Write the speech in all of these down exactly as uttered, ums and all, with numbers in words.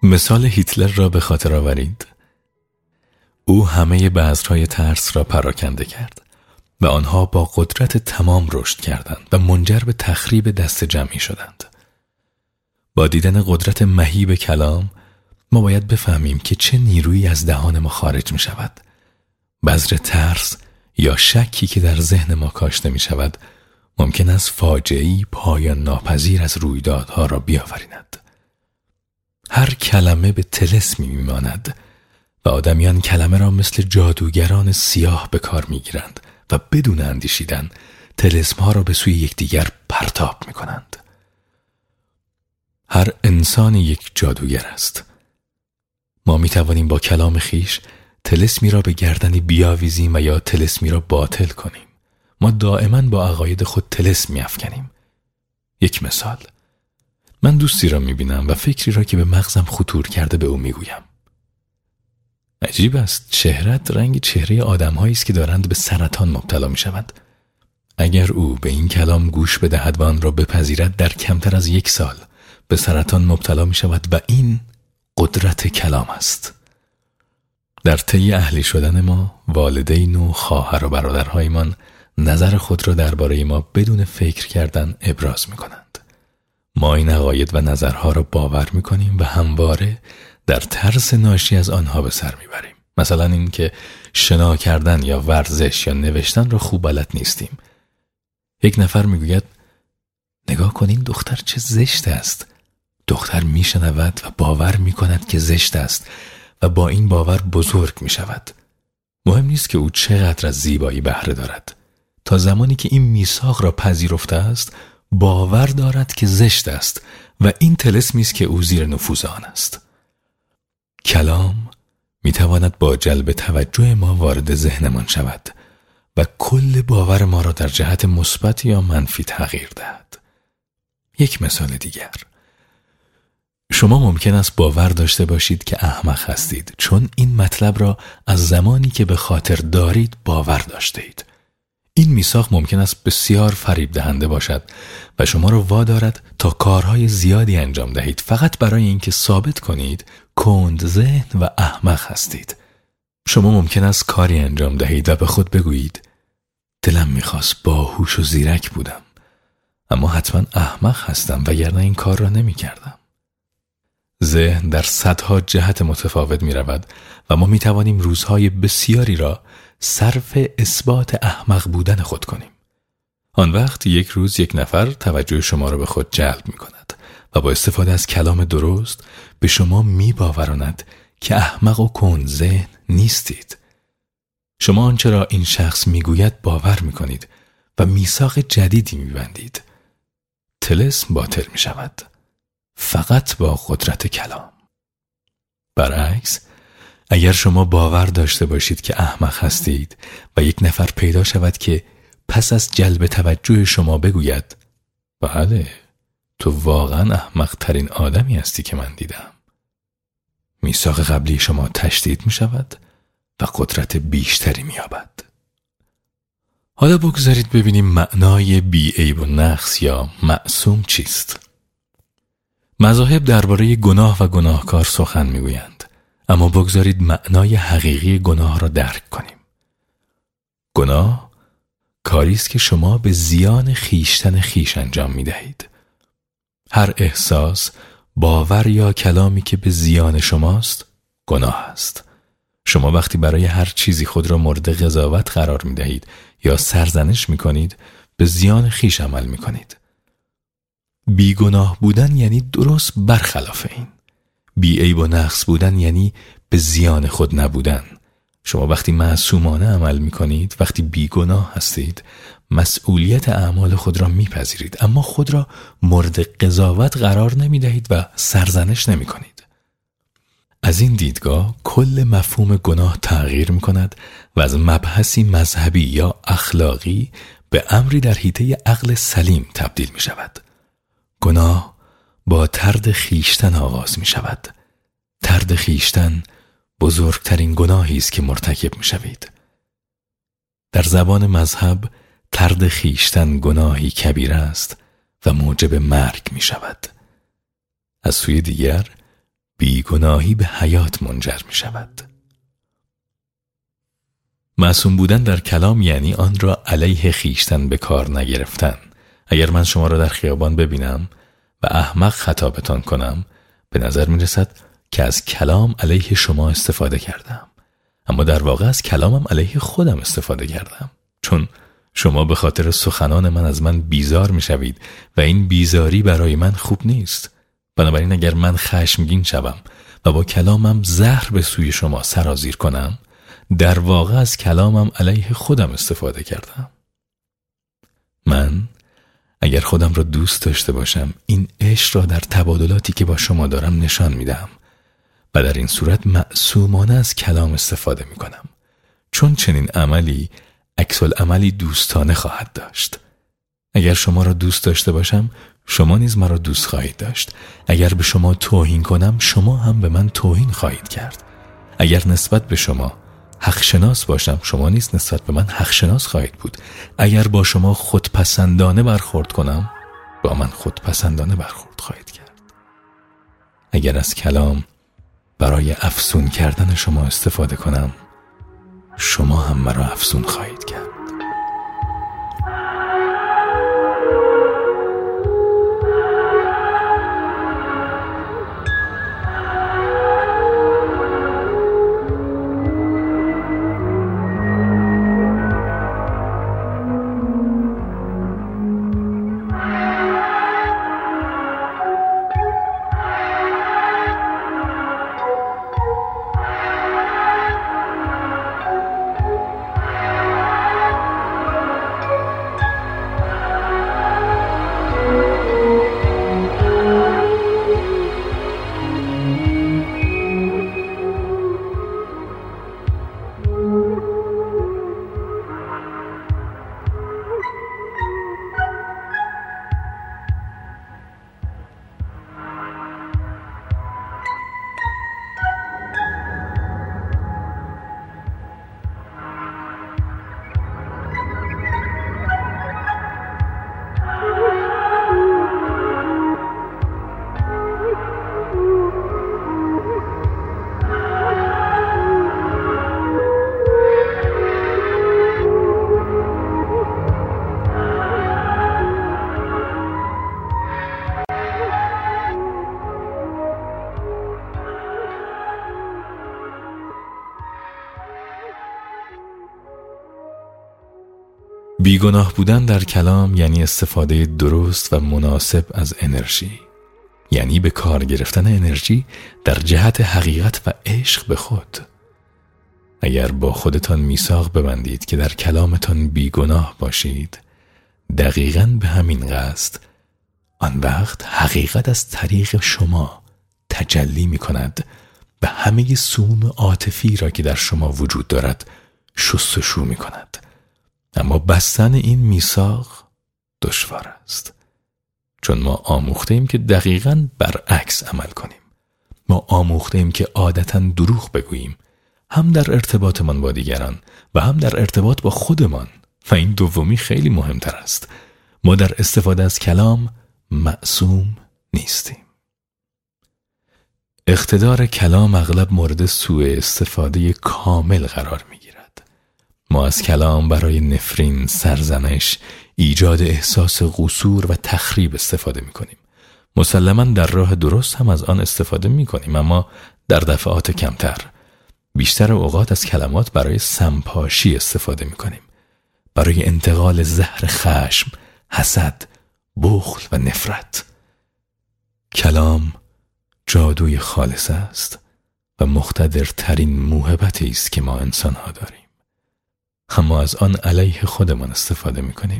مثال هیتلر را به خاطر آورید. او همه بذرهای ترس را پراکنده کرد و آنها با قدرت تمام رشد کردند و منجر به تخریب دست جمعی شدند. با دیدن قدرت مهیب کلام ما باید بفهمیم که چه نیرویی از دهان ما خارج می شود. بذر ترس یا شکی که در ذهن ما کاشته می شود ممکن است فاجعه‌ای پایان ناپذیر از رویدادها را بیاوریند. هر کلمه به طلسمی می ماند و آدمیان کلمه را مثل جادوگران سیاه به کار می گیرند و بدون اندیشیدن طلسم‌ها را به سوی یکدیگر پرتاب می کنند. هر انسان یک جادوگر است. ما می توانیم با کلام خیش طلسمی را به گردنی بیاویزیم و یا طلسمی را باطل کنیم. ما دائما با عقاید خود طلسم می افکنیم. یک مثال: من دوستی را می بینم و فکری را که به مغزم خطور کرده به او می گویم. عجیب است، چهرت رنگ چهره آدم‌هایی است که دارند به سرطان مبتلا می شود. اگر او به این کلام گوش بدهد و آن را بپذیرد، در کمتر از یک سال به سرطان مبتلا می شود و این قدرت کلام است. در طی اهلی شدن ما، والدین و خواهر و برادرهایمان نظر خود را درباره ما بدون فکر کردن ابراز می کنند. ما این عقاید و نظرها را باور می کنیم و همواره در ترس ناشی از آنها به سر می بریم. مثلا این که شنا کردن یا ورزش یا نوشتن را خوب بلد نیستیم. یک نفر می گوید نگاه کن این دختر چه زشت است. دختر می شنود و باور می کند که زشت است و با این باور بزرگ می شود. مهم نیست که او چقدر از زیبایی بهره دارد. تا زمانی که این میثاق را پذیرفته است، باور دارد که زشت است و این طلسمی است که او زیر نفوذ آن است. کلام می تواند با جلب توجه ما وارد ذهنمان شود و کل باور ما را در جهت مثبت یا منفی تغییر دهد. یک مثال دیگر: شما ممکن است باور داشته باشید که احمق هستید، چون این مطلب را از زمانی که به خاطر دارید باور داشته اید. این میثاق ممکن است بسیار فریب دهنده باشد و شما را وادارد تا کارهای زیادی انجام دهید فقط برای اینکه ثابت کنید کند ذهن و احمق هستید. شما ممکن است کاری انجام دهید و به خود بگویید دلم میخواست باهوش و زیرک بودم، اما حتما احمق هستم وگرنه این کار را نمی کردم. ذهن در صدها جهت متفاوت می رود و ما می توانیم روزهای بسیاری را صرف اثبات احمق بودن خود کنیم. آن وقت یک روز یک نفر توجه شما را به خود جلب می کند و با استفاده از کلام درست به شما می باوراند که احمق و کند ذهن نیستید. شما آنچه را این شخص می گوید باور می کنید و میثاق جدیدی می بندید. طلسم باطل می شود فقط با قدرت کلام. برعکس، اگر شما باور داشته باشید که احمق هستید و یک نفر پیدا شود که پس از جلب توجه شما بگوید بله تو واقعا احمق ترین آدمی هستی که من دیدم، میثاق قبلی شما تشدید می شود و قدرت بیشتری می یابد. حالا بگذارید ببینیم معنای بی عیب و نقص یا معصوم چیست. مذاهب درباره گناه و گناهکار سخن میگویند، اما بگذارید معنای حقیقی گناه را درک کنیم. گناه کاری است که شما به زیان خیشتن خیش انجام می دهید. هر احساس، باور یا کلامی که به زیان شماست گناه است. شما وقتی برای هر چیزی خود را مورد قضاوت قرار می دهید یا سرزنش می کنید، به زیان خیش عمل می کنید. بیگناه بودن یعنی درست برخلاف این. بی عیب و نقص بودن یعنی به زیان خود نبودن. شما وقتی معصومانه عمل می کنید، وقتی بیگناه هستید، مسئولیت اعمال خود را می پذیرید، اما خود را مورد قضاوت قرار نمی دهید و سرزنش نمی کنید. از این دیدگاه کل مفهوم گناه تغییر می کند و از مبحثی مذهبی یا اخلاقی به امری در حیطه عقل سلیم تبدیل می شود. گناه با طرد خیشتن آغاز می شود. طرد خیشتن بزرگترین گناهی است که مرتکب می شوید. در زبان مذهب طرد خیشتن گناهی کبیره است و موجب مرگ می شود. از سوی دیگر بیگناهی به حیات منجر می شود. معصوم بودن در کلام یعنی آن را علیه خیشتن به کار نگرفتن. اگر من شما را در خیابان ببینم و احمق خطابتان کنم، به نظر می رسد که از کلام علیه شما استفاده کردم، اما در واقع از کلامم علیه خودم استفاده کردم، چون شما به خاطر سخنان من از من بیزار می شوید و این بیزاری برای من خوب نیست. بنابراین اگر من خشمگین شوم و با کلامم زهر به سوی شما سرازیر کنم، در واقع از کلامم علیه خودم استفاده کردم. من اگر خودم را دوست داشته باشم، این عشق را در تبادلاتی که با شما دارم نشان میدم و در این صورت معصومانه از کلام استفاده می کنم، چون چنین عملی عکس العملی دوستانه خواهد داشت. اگر شما را دوست داشته باشم، شما نیز مرا دوست خواهید داشت. اگر به شما توهین کنم، شما هم به من توهین خواهید کرد. اگر نسبت به شما حق شناس باشم، شما نیز نسبت به من حق شناس خواهید بود. اگر با شما خودپسندانه برخورد کنم، با من خودپسندانه برخورد خواهید کرد. اگر از کلام برای افسون کردن شما استفاده کنم، شما هم مرا افسون خواهید کرد. بیگناه بودن در کلام یعنی استفاده درست و مناسب از انرژی، یعنی به کار گرفتن انرژی در جهت حقیقت و عشق به خود. اگر با خودتان میثاق ببندید که در کلامتان بیگناه باشید، دقیقاً به همین قصد، آن وقت حقیقت از طریق شما تجلی می کند و همه سموم عاطفی را که در شما وجود دارد شستشو می کند. اما بستن این میثاق دشوار است، چون ما آموخته ایم که دقیقاً برعکس عمل کنیم. ما آموخته ایم که عادتاً دروغ بگوییم، هم در ارتباطمان با دیگران و هم در ارتباط با خودمان، و این دومی خیلی مهمتر است. ما در استفاده از کلام معصوم نیستیم. اقتدار کلام اغلب مورد سوء استفاده کامل قرار می گیرد. ما از کلام برای نفرین، سرزنش، ایجاد احساس قصور و تخریب استفاده می کنیم. مسلماً در راه درست هم از آن استفاده می کنیم، اما در دفعات کمتر. بیشتر اوقات از کلمات برای سمپاشی استفاده می کنیم، برای انتقال زهر خشم، حسد، بخل و نفرت. کلام جادوی خالص است و مقتدرترین موهبتی است که ما انسان‌ها داریم، اما از آن علیه خودمان استفاده می‌کنیم.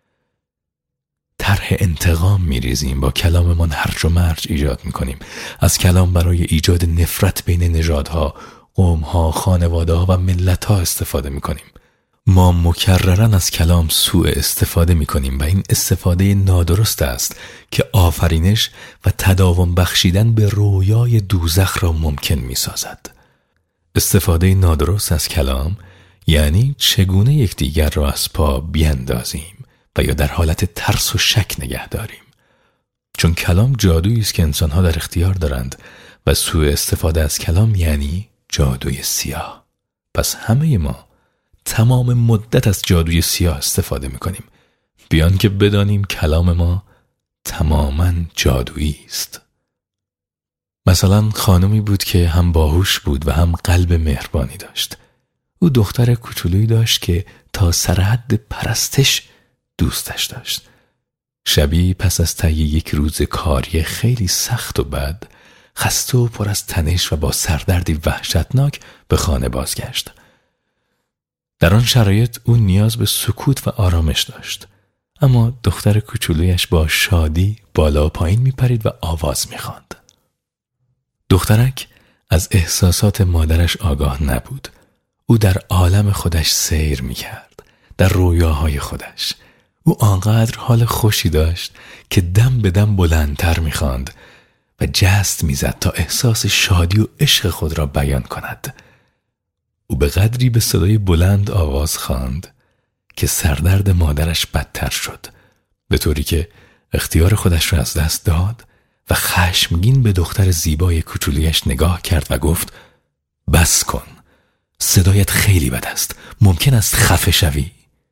طرح انتقام می‌ریزیم، با کلاممان هرج و مرج ایجاد می‌کنیم. از کلام برای ایجاد نفرت بین نژادها، قوم‌ها، خانواده‌ها و ملت‌ها استفاده می‌کنیم. ما مکرراً از کلام سوء استفاده می‌کنیم و این استفاده نادرست است که آفرینش و تداوم بخشیدن به رویای دوزخ را ممکن می‌سازد. استفاده نادرست از کلام یعنی چگونه یکدیگر را از پا بیندازیم و یا در حالت ترس و شک نگه داریم. چون کلام جادویی است که انسان‌ها در اختیار دارند و سوء استفاده از کلام یعنی جادوی سیاه. پس همه ما تمام مدت از جادوی سیاه استفاده میکنیم، بیان که بدانیم کلام ما تماماً جادویی است. مثلا خانمی بود که هم باهوش بود و هم قلب مهربانی داشت. او دختر کوچولویی داشت که تا سرحد پرستش دوستش داشت. شبی پس از طی یک روز کاری خیلی سخت و بد، خسته و پر از تنش و با سردردی وحشتناک به خانه بازگشت. در آن شرایط او نیاز به سکوت و آرامش داشت، اما دختر کوچولویش با شادی بالا و پایین میپرید و آواز میخواند. دخترک از احساسات مادرش آگاه نبود. او در عالم خودش سیر میکرد، در رویاهای خودش. او آنقدر حال خوشی داشت که دم به دم بلندتر میخواند و جست میزد تا احساس شادی و عشق خود را بیان کند. او به قدری به صدای بلند آواز خواند که سردرد مادرش بدتر شد، به طوری که اختیار خودش را از دست داد و خشمگین به دختر زیبای کوچولیش نگاه کرد و گفت: بس کن، صدایت خیلی بد است، ممکن است خفه شوی.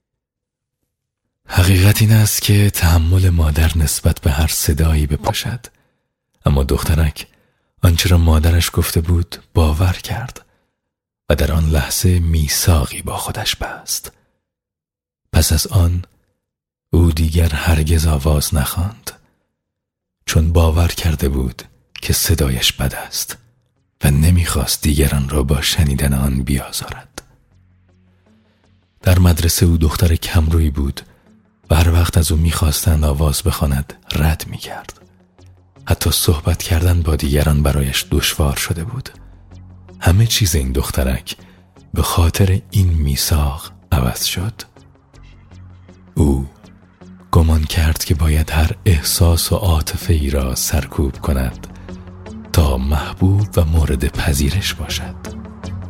حقیقت این است که تحمل مادر نسبت به هر صدایی بپاشد، اما دخترک آنچه را مادرش گفته بود باور کرد و در آن لحظه میثاقی با خودش بست. پس از آن او دیگر هرگز آواز نخواند، چون باور کرده بود که صدایش بد است و نمیخواست دیگران را با شنیدن آن بیازارد. در مدرسه او دختر کمرویی بود و هر وقت از او میخواستند آواز بخواند رد میکرد. حتی صحبت کردن با دیگران برایش دشوار شده بود. همه چیز این دخترک به خاطر این میثاق عوض شد. او گمان کرد که باید هر احساس و عاطفه ای را سرکوب کند تا محبوب و مورد پذیرش باشد.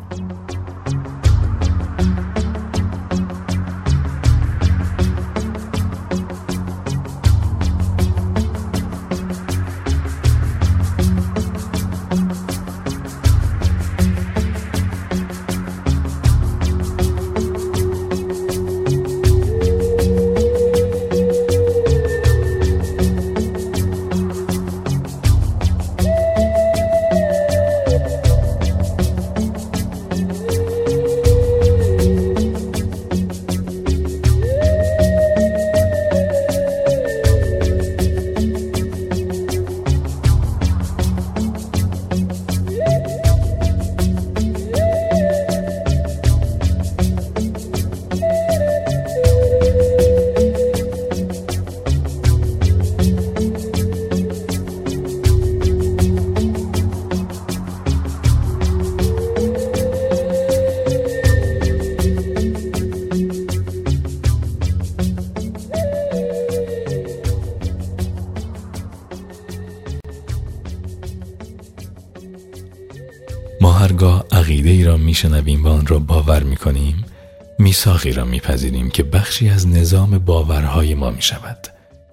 ما هرگاه عقیده ای را میشنویم و آن را باور میکنیم، میثاقی را میپذیریم که بخشی از نظام باورهای ما میشود.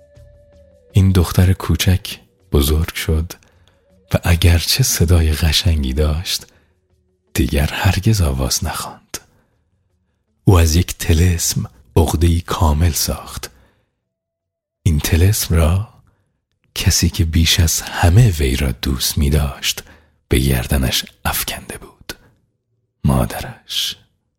این دختر کوچک بزرگ شد و اگرچه صدای قشنگی داشت، دیگر هرگز آواز نخواند. او از یک طلسم عقده‌ای کامل ساخت. این طلسم را کسی که بیش از همه وی را دوست می داشت به گردنش افکنده بود: مادرش.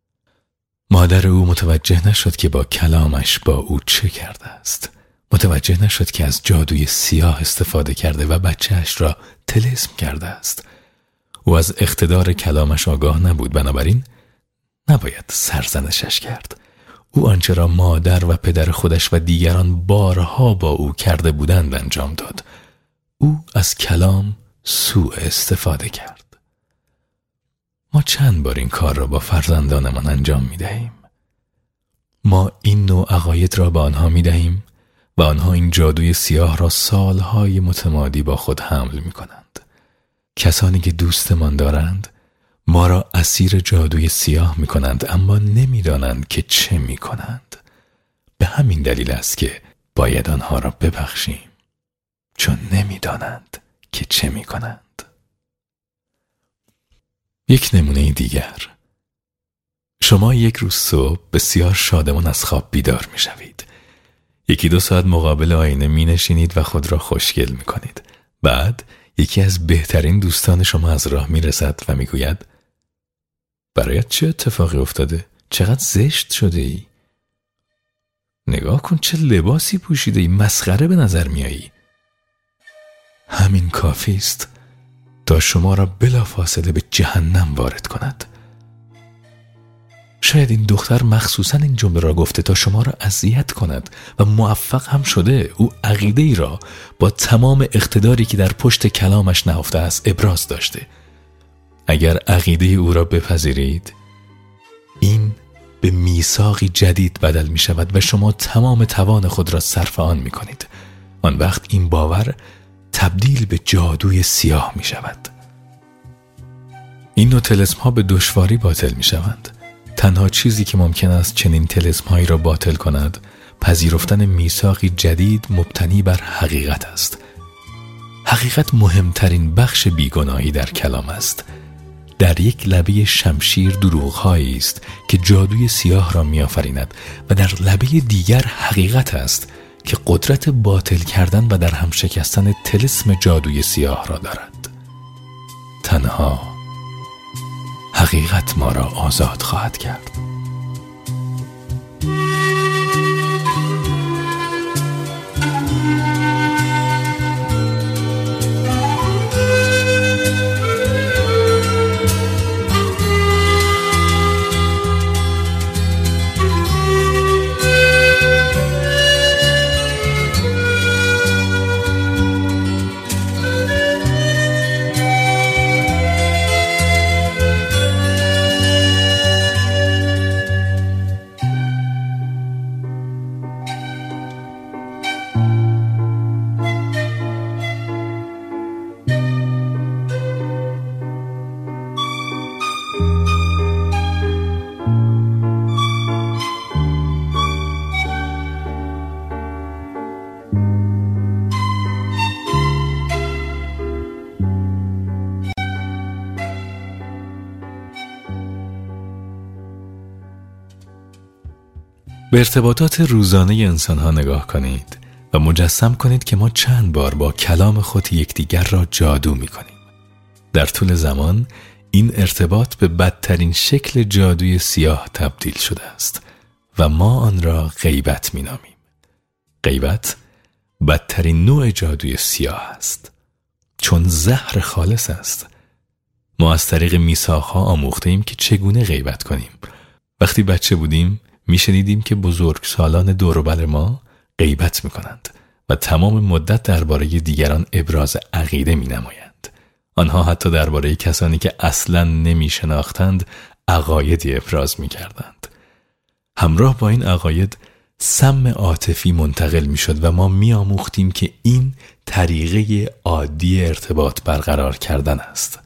مادر او متوجه نشد که با کلامش با او چه کرده است. متوجه نشد که از جادوی سیاه استفاده کرده و بچهش را طلسم کرده است. او از اقتدار کلامش آگاه نبود، بنابراین نباید سرزنشش کرد. او آنچه را مادر و پدر خودش و دیگران بارها با او کرده بودند انجام داد. او از کلام سوء استفاده کرد. ما چند بار این کار را با فرزندانمان انجام می دهیم. ما این نوع عقاید را به آنها می دهیم و آنها این جادوی سیاه را سالهای متمادی با خود حمل می کنند. کسانی که دوستمان دارند ما را اسیر جادوی سیاه می کنند، اما نمی دانند که چه می کنند. به همین دلیل است که باید آنها را ببخشیم، چون نمی دانند که چه می کنند. یک نمونه دیگر. شما یک روز صبح بسیار شادمان از خواب بیدار می شوید. یکی دو ساعت مقابل آینه می نشینید و خود را خوشگل می کنید. بعد یکی از بهترین دوستان شما از راه می رسد و می گوید برایت چه اتفاقی افتاده؟ چقدر زشت شده ای؟ نگاه کن چه لباسی پوشیده ای، مسخره به نظر می آیی. همین کافی است تا شما را بلافاصله به جهنم وارد کند. شاید این دختر مخصوصاً این جمله را گفته تا شما را اذیت کند و موفق هم شده. او عقیده ای را با تمام اقتداری که در پشت کلامش نهفته است ابراز داشته. اگر عقیده او را بپذیرید، این به میثاقی جدید بدل می شود و شما تمام توان خود را صرف آن می کنید. آن وقت این باور تبدیل به جادوی سیاه می شود. این نوع طلسم ها به دشواری باطل می شوند. تنها چیزی که ممکن است چنین طلسم هایی را باطل کند پذیرفتن میثاقی جدید مبتنی بر حقیقت است. حقیقت مهمترین بخش بیگناهی در کلام است. در یک لبه شمشیر دروغ‌هایی است که جادوی سیاه را می‌آفریند و در لبه دیگر حقیقت است که قدرت باطل کردن و در هم شکستن طلسم جادوی سیاه را دارد. تنها حقیقت ما را آزاد خواهد کرد. به ارتباطات روزانه انسان‌ها نگاه کنید و مجسم کنید که ما چند بار با کلام خود یکدیگر را جادو می‌کنیم. در طول زمان این ارتباط به بدترین شکل جادوی سیاه تبدیل شده است و ما آن را غیبت می‌نامیم. غیبت بدترین نوع جادوی سیاه است، چون زهر خالص است. ما از طریق میثاق‌ها آموخته‌ایم که چگونه غیبت کنیم. وقتی بچه بودیم میشنیدیم که بزرگسالان دور و بر ما غیبت میکنند و تمام مدت درباره دیگران ابراز عقیده مینمایند. آنها حتی درباره کسانی که اصلاً نمیشناختند عقایدی ابراز میکردند. همراه با این عقاید سم عاطفی منتقل میشد و ما میآموختیم که این طریقه عادی ارتباط برقرار کردن است.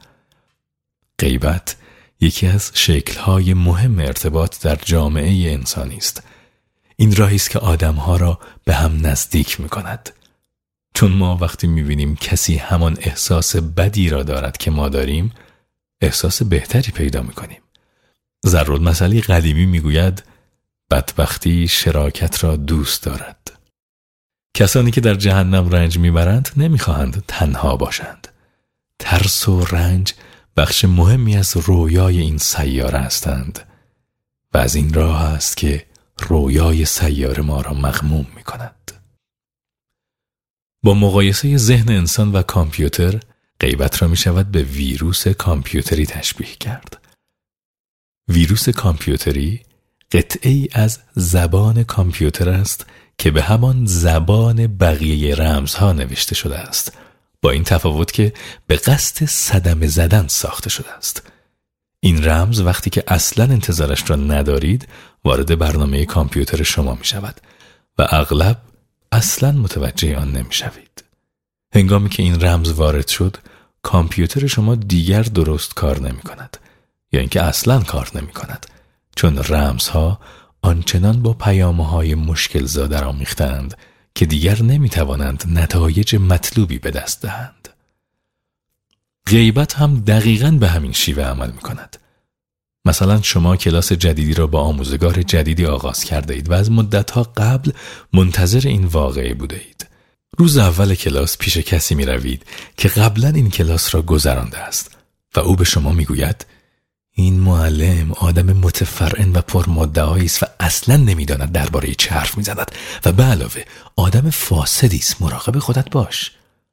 غیبت یکی از شکل‌های مهم ارتباط در جامعه انسانی است. این راهی است که آدم‌ها را به هم نزدیک می‌کند. چون ما وقتی می‌بینیم کسی همان احساس بدی را دارد که ما داریم، احساس بهتری پیدا می‌کنیم. ضرب‌المثلی قدیمی می‌گوید بدبختی شراکت را دوست دارد. کسانی که در جهنم رنج می‌برند نمی‌خواهند تنها باشند. ترس و رنج بخش مهمی از رویای این سیاره هستند و از این راه است که رویای سیاره ما را مغموم می کند. با مقایسه ذهن انسان و کامپیوتر، غیبت را می شود به ویروس کامپیوتری تشبیه کرد. ویروس کامپیوتری قطعه‌ای از زبان کامپیوتر است که به همان زبان بقیه رمزها نوشته شده است، با این تفاوت که به قصد صدمه زدن ساخته شده است. این رمز وقتی که اصلا انتظارش را ندارید وارد برنامه کامپیوتر شما می شود و اغلب اصلا متوجه آن نمی شوید. هنگامی که این رمز وارد شد، کامپیوتر شما دیگر درست کار نمی کند یا اینکه اصلا کار نمی کند، چون رمزها آنچنان با پیام‌های مشکل زا درآمیخته‌اند که دیگر نمی توانند نتایج مطلوبی به دست دهند. غیبت هم دقیقاً به همین شیوه عمل می کند. مثلا شما کلاس جدیدی را با آموزگار جدیدی آغاز کرده اید و از مدتها قبل منتظر این واقعه بوده اید. روز اول کلاس پیش کسی می روید که قبلا این کلاس را گذرانده است و او به شما می گوید این معلم آدم متفرعن و پرمدعایی است و اصلا نمیداند درباره چه حرف میزند و به علاوه آدم فاسدی است، مراقب خودت باش.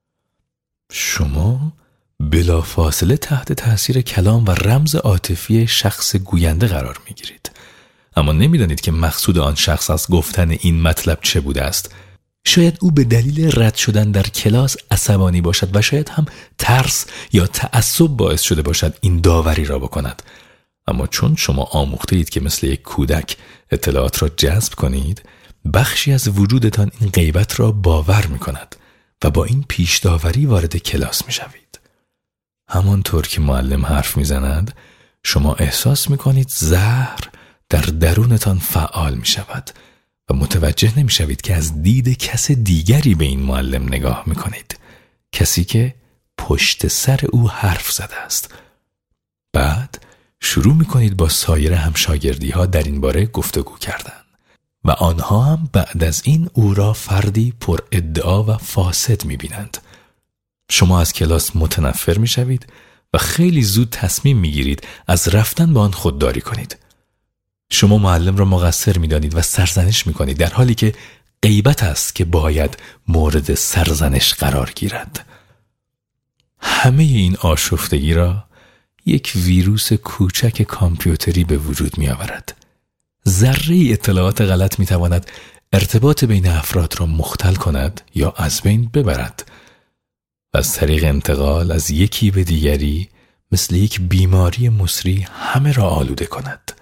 شما بلافاصله تحت تاثیر کلام و رمز عاطفی شخص گوینده قرار میگیرید، اما نمیدانید که مقصود آن شخص از گفتن این مطلب چه بوده است. شاید او به دلیل رد شدن در کلاس عصبانی باشد و شاید هم ترس یا تعصب باعث شده باشد این داوری را بکند. اما چون شما آموخته اید که مثل یک کودک اطلاعات را جذب کنید، بخشی از وجودتان این غیبت را باور می کند و با این پیش داوری وارد کلاس می شوید. همانطور که معلم حرف می زند، شما احساس می کنید زهر در درونتان فعال می شود و متوجه نمی شوید که از دید کس دیگری به این معلم نگاه می کنید، کسی که پشت سر او حرف زده است. بعد شروع می کنید با سایر همشاگردی ها در این باره گفتگو کردن و آنها هم بعد از این او را فردی پر ادعا و فاسد می بینند. شما از کلاس متنفر می شوید و خیلی زود تصمیم می گیرید از رفتن به آن خودداری کنید. شما معلم را مقصر می دانید و سرزنش می کنید، در حالی که غیبت است که باید مورد سرزنش قرار گیرد. همه این آشفتگی را یک ویروس کوچک کامپیوتری به وجود می آورد. ذره اطلاعات غلط می تواند ارتباط بین افراد را مختل کند یا از بین ببرد و از طریق انتقال از یکی به دیگری مثل یک بیماری مسری همه را آلوده کند.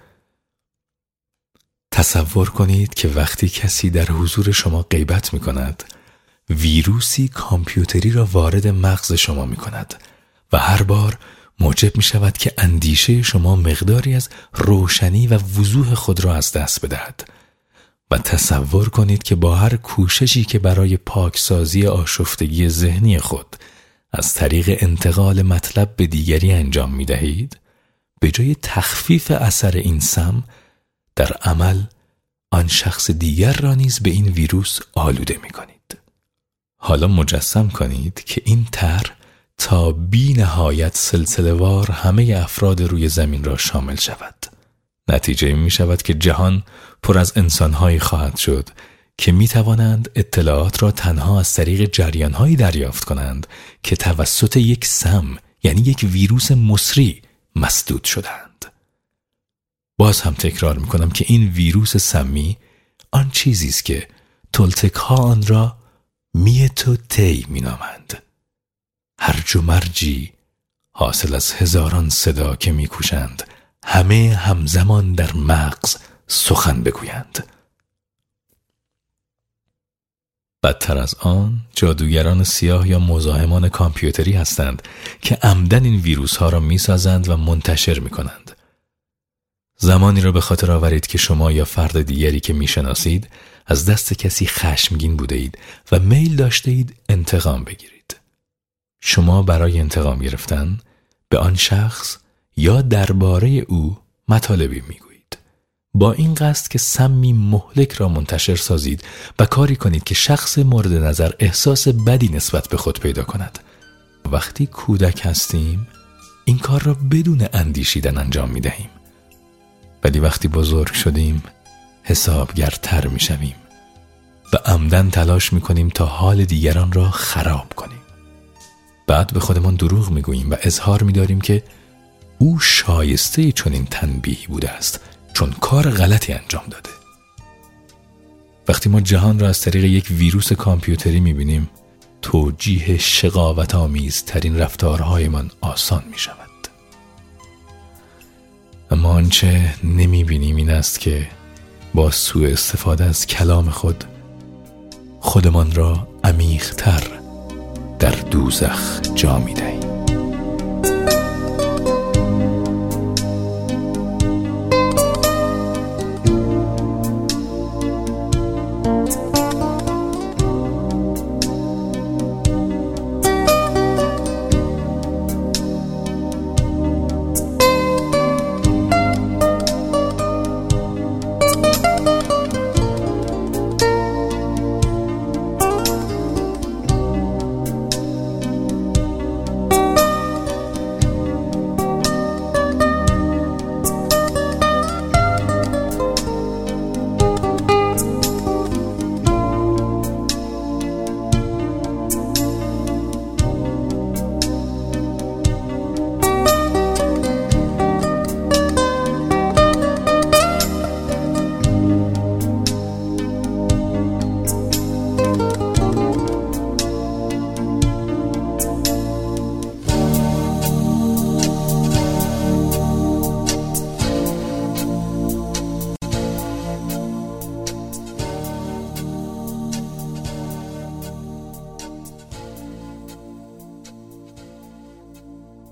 تصور کنید که وقتی کسی در حضور شما غیبت می کند، ویروسی کامپیوتری را وارد مغز شما می کند و هر بار موجب می شود که اندیشه شما مقداری از روشنی و وضوح خود را از دست بدهد. و تصور کنید که با هر کوششی که برای پاکسازی آشفتگی ذهنی خود از طریق انتقال مطلب به دیگری انجام می دهید، به جای تخفیف اثر این سم در عمل آن شخص دیگر را نیز به این ویروس آلوده می کنید. حالا مجسم کنید که این طرح تا بی نهایت سلسله‌وار همه افراد روی زمین را شامل شود. نتیجه می شود که جهان پر از انسان‌هایی خواهد شد که می توانند اطلاعات را تنها از طریق جریان‌هایی دریافت کنند که توسط یک سم، یعنی یک ویروس مسری، مسدود شدند. باز هم تکرار می کنم که این ویروس سمی آن چیزی است که تولتک‌ها آن را میتوتی می نامند. هرج و مرجی حاصل از هزاران صدا که می کوشند همه همزمان در مغز سخن بگویند. بدتر از آن جادوگران سیاه یا مزاحمان کامپیوتری هستند که عمدن این ویروس ها را می سازند و منتشر می کنند. زمانی را به خاطر آورید که شما یا فرد دیگری که می شناسید از دست کسی خشمگین بوده اید و میل داشته اید انتقام بگیرید. شما برای انتقام گرفتن به آن شخص یا درباره او مطالبی میگویید، با این قصد که سمی مهلک را منتشر سازید و کاری کنید که شخص مورد نظر احساس بدی نسبت به خود پیدا کند. وقتی کودک هستیم این کار را بدون اندیشیدن انجام می دهیم، ولی وقتی بزرگ شدیم حسابگرتر می شویم و عمدن تلاش می کنیم تا حال دیگران را خراب کنیم. بعد به خودمان دروغ می گوییم و اظهار می داریم که او شایسته چنین تنبیهی بوده است چون کار غلطی انجام داده. وقتی ما جهان را از طریق یک ویروس کامپیوتری می بینیم، توجیه شقاوت آمیز ترین رفتارهایمان آسان می شود. اما آنچه نمی بینیم این است که با سوء استفاده از کلام خود خودمان را عمیق‌تر در دوزخ جا می دهیم.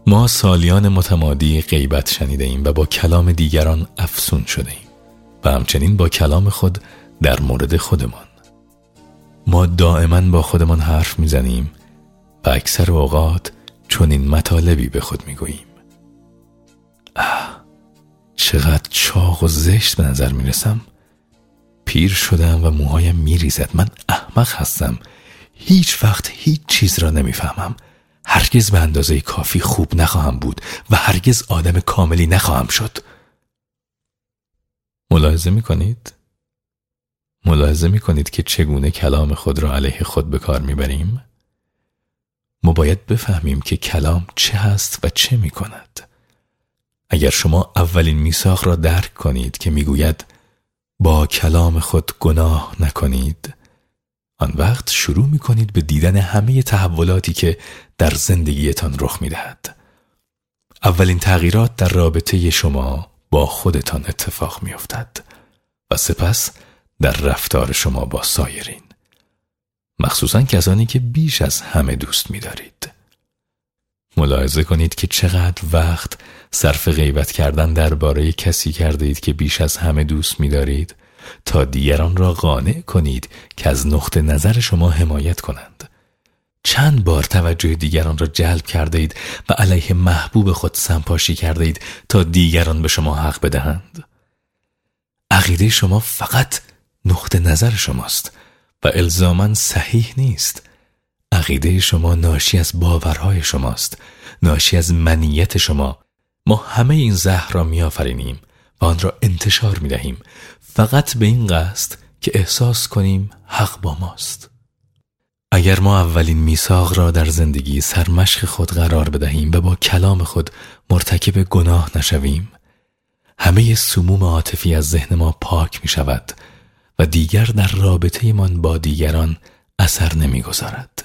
ما سالیان متمادی غیبت شنیده ایم و با کلام دیگران افسون شده ایم و همچنین با کلام خود در مورد خودمان. ما دائما با خودمان حرف میزنیم و اکثر اوقات چون این مطالبی به خود میگوییم: اه، چقدر چاق و زشت به نظر میرسم. پیر شدم و موهایم میریزد. من احمق هستم. هیچ وقت هیچ چیز را نمیفهمم. هرگز به اندازه کافی خوب نخواهم بود و هرگز آدم کاملی نخواهم شد. ملاحظه میکنید؟ ملاحظه میکنید که چگونه کلام خود را علیه خود به کار میبریم؟ ما باید بفهمیم که کلام چه هست و چه میکند. اگر شما اولین میثاق را درک کنید که میگوید با کلام خود گناه نکنید، آن وقت شروع میکنید به دیدن همه تحولاتی که در زندگیتان رخ میدهد. اولین تغییرات در رابطه شما با خودتان اتفاق میافتد و سپس در رفتار شما با سایرین، مخصوصاً کسانی که بیش از همه دوست می‌دارید. ملاحظه کنید که چقدر وقت صرف غیبت کردن درباره کسی کرده اید که بیش از همه دوست می‌دارید تا دیگران را قانع کنید که از نقطه نظر شما حمایت کنند. چند بار توجه دیگران را جلب کرده اید و علیه محبوب خود سمپاشی کرده اید تا دیگران به شما حق بدهند. عقیده شما فقط نقطه نظر شماست و الزاماً صحیح نیست. عقیده شما ناشی از باورهای شماست، ناشی از منیت شما. ما همه این زهر را می آفرینیم و آن را انتشار می دهیم فقط به این قصد که احساس کنیم حق با ماست. اگر ما اولین میثاق را در زندگی سرمشق خود قرار بدهیم و با کلام خود مرتکب گناه نشویم، همه سموم عاطفی از ذهن ما پاک می شود و دیگر در رابطه من با دیگران اثر نمی گذارد.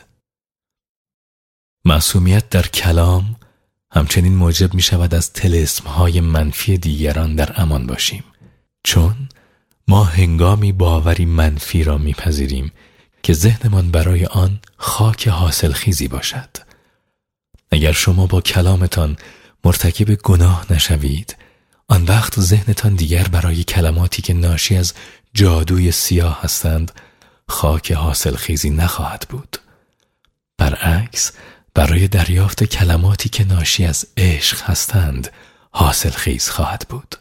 معصومیت در کلام همچنین موجب می شود از طلسم‌های منفی دیگران در امان باشیم، چون ما هنگامی باوری منفی را می پذیریم که ذهنمان برای آن خاک حاصل خیزی باشد. اگر شما با کلامتان مرتکب گناه نشوید، آن وقت ذهنتان دیگر برای کلماتی که ناشی از جادوی سیاه هستند خاک حاصل خیزی نخواهد بود. برعکس، برای دریافت کلماتی که ناشی از عشق هستند حاصل خیز خواهد بود.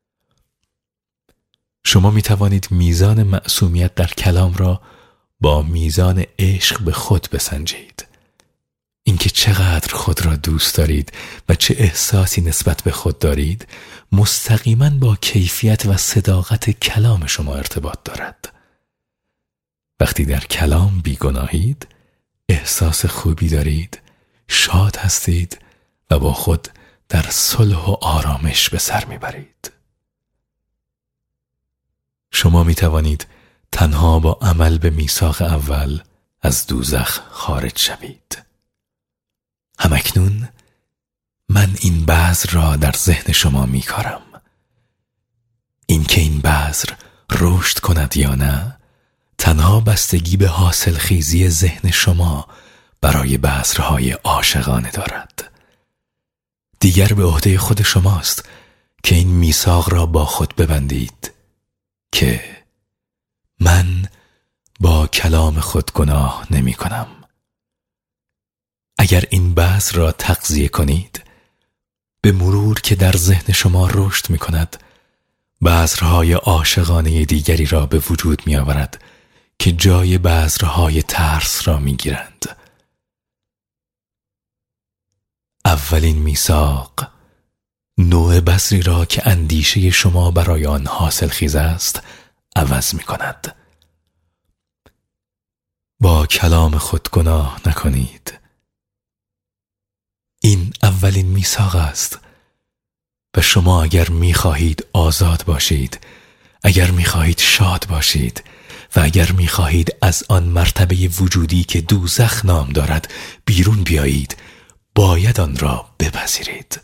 شما می توانید میزان معصومیت در کلام را با میزان عشق به خود بسنجید. اینکه چقدر خود را دوست دارید و چه احساسی نسبت به خود دارید مستقیما با کیفیت و صداقت کلام شما ارتباط دارد. وقتی در کلام بیگناهید، احساس خوبی دارید، شاد هستید و با خود در صلح و آرامش به سر میبرید. شما می توانید تنها با عمل به میثاق اول از دوزخ خارج شوید. همکنون من این بذر را در ذهن شما می کارم. اینکه این بذر رشد کند یا نه تنها بستگی به حاصل خیزی ذهن شما برای بذرهای عاشقانه دارد. دیگر به عهده خود شماست که این میثاق را با خود ببندید که من با کلام خود گناه نمی کنم. اگر این بذر را تغذیه کنید، به مرور که در ذهن شما رشد می کند، بذرهای عاشقانه دیگری را به وجود می آورد که جای بذرهای ترس را می گیرند. اولین میثاق نوع بذری را که اندیشه شما برای آن حاصل خیز است عوض می کند. با کلام خود گناه نکنید. این اولین میثاق است و شما اگر می خواهید آزاد باشید، اگر می خواهید شاد باشید و اگر می خواهید از آن مرتبه وجودی که دوزخ نام دارد بیرون بیایید، باید آن را بپذیرید.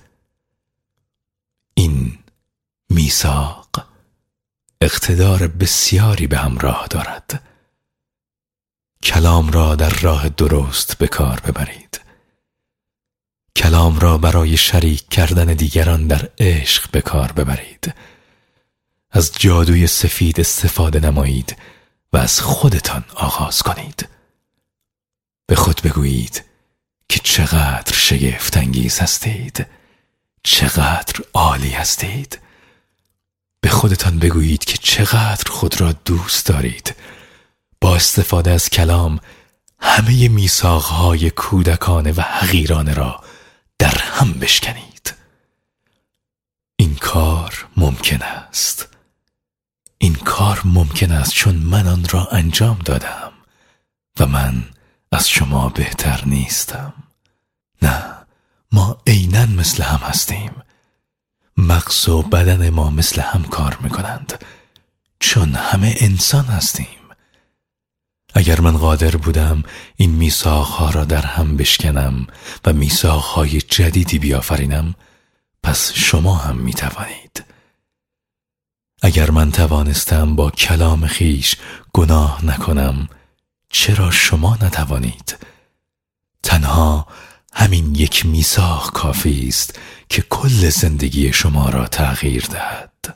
این میثاق اقتدار بسیاری به همراه دارد. کلام را در راه درست به کار ببرید. کلام را برای شریک کردن دیگران در عشق به کار ببرید. از جادوی سفید استفاده نمایید و از خودتان آغاز کنید. به خود بگویید که چقدر شگفت انگیز هستید، چقدر عالی هستید. به خودتان بگویید که چقدر خود را دوست دارید. با استفاده از کلام همه میثاق‌های کودکانه و حقیرانه را در هم بشکنید. این کار ممکن است. این کار ممکن است چون من آن را انجام دادم و من از شما بهتر نیستم. نه، ما عیناً مثل هم هستیم. مغز و بدن ما مثل هم کار میکنند چون همه انسان هستیم. اگر من قادر بودم این میثاق‌ها را در هم بشکنم و میثاق‌های جدیدی بیافرینم، پس شما هم میتوانید. اگر من توانستم با کلام خیش گناه نکنم، چرا شما نتوانید؟ تنها همین یک میثاق کافی است که کل زندگی شما را تغییر دهد.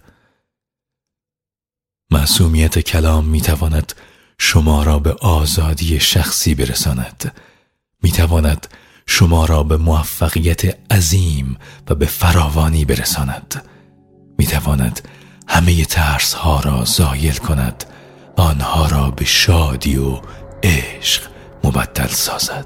معصومیت کلام میتواند شما را به آزادی شخصی برساند. میتواند شما را به موفقیت عظیم و به فراوانی برساند. میتواند همه ترس ها را زایل کند و آنها را به شادی و عشق مبدل سازد.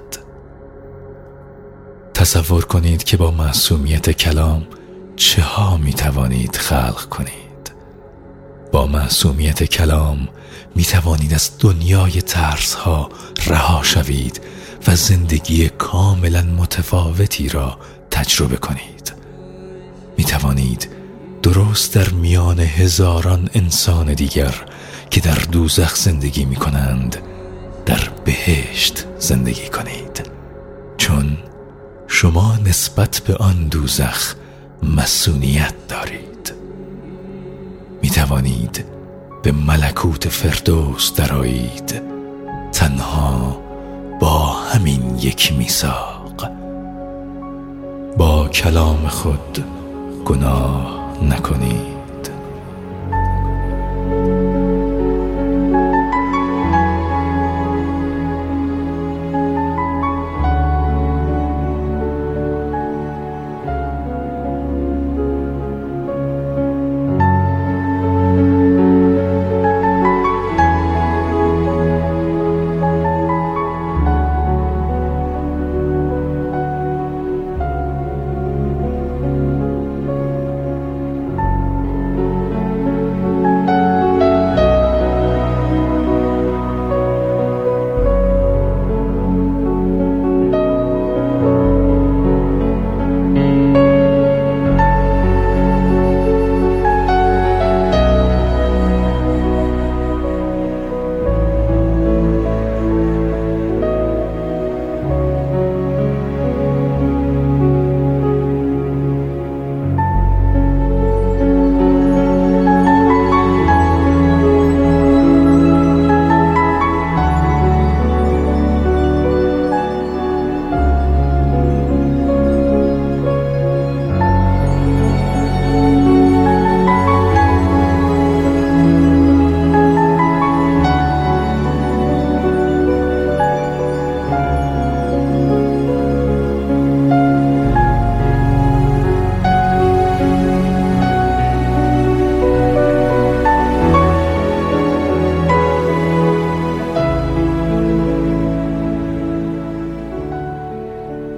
تصور کنید که با معصومیت کلام چه ها می توانید خلق کنید. با معصومیت کلام می توانید از دنیای ترس ها رها شوید و زندگی کاملا متفاوتی را تجربه کنید. می توانید درست در میان هزاران انسان دیگر که در دوزخ زندگی می کنند در بهشت زندگی کنید، چون شما نسبت به آن دوزخ مسئولیت دارید. می توانید به ملکوت فردوس درآیید تنها با همین یک میثاق. با کلام خود گناه نکنید.